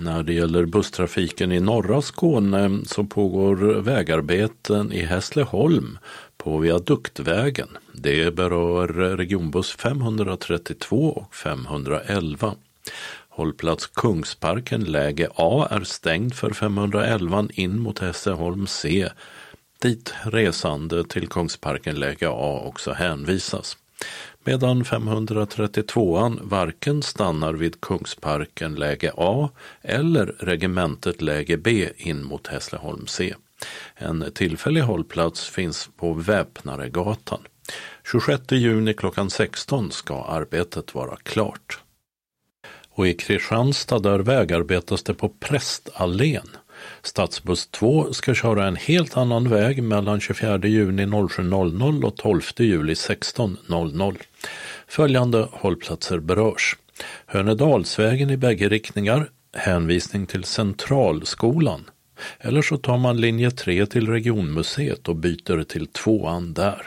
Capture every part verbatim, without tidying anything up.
När det gäller busstrafiken i norra Skåne så pågår vägarbeten i Hässleholm på viaduktvägen. Det berör regionbuss femhundratrettiotvå och femhundraelva. Hållplats Kungsparken läge A är stängd för femhundraelva in mot Hässleholm C. Dit resande till Kungsparken läge A också hänvisas. Medan femhundratrettiotvå varken stannar vid Kungsparken läge A eller regementet läge B in mot Hässleholm C. En tillfällig hållplats finns på Väpnaregatan. tjugosjätte juni klockan sexton ska arbetet vara klart. Och i Kristianstad där vägarbetas det på Prästallén. Stadsbuss två ska köra en helt annan väg mellan tjugofjärde juni sju och tolfte juli sexton. Följande hållplatser berörs. Hönedalsvägen i bägge riktningar, hänvisning till Centralskolan. Eller så tar man linje tre till Regionmuseet och byter till tvåan där.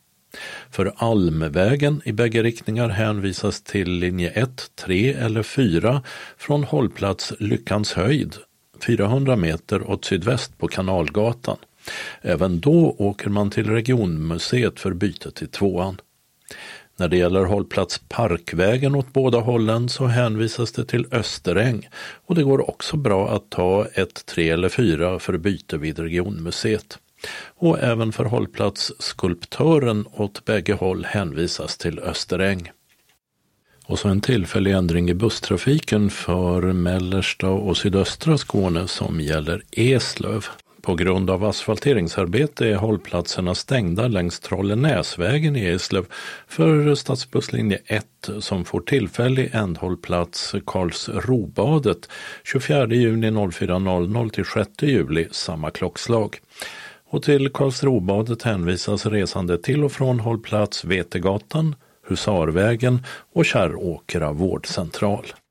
För Almvägen i bägge riktningar hänvisas till linje ett, tre eller fyra från hållplats Lyckans höjd, fyrahundra meter åt sydväst på Kanalgatan. Även då åker man till Regionmuseet för byte till tvåan. När det gäller hållplats Parkvägen åt båda hållen så hänvisas det till Österäng och det går också bra att ta ett, tre eller fyra för byte vid Regionmuseet. Och även för hållplats Skulptören åt bägge håll hänvisas till Österäng. Och så en tillfällig ändring i busstrafiken för mellersta och sydöstra Skåne som gäller Eslöv. På grund av asfalteringsarbete är hållplatserna stängda längs Trollenäsvägen i Eslöv för stadsbusslinje ett som får tillfällig ändhållplats Karlsrobadet tjugofjärde juni fyra till sjätte juli samma klockslag. Och till Karlsrobadet hänvisas resande till och från hållplats Vetegatan, Husarvägen och Kärråkra vårdcentral.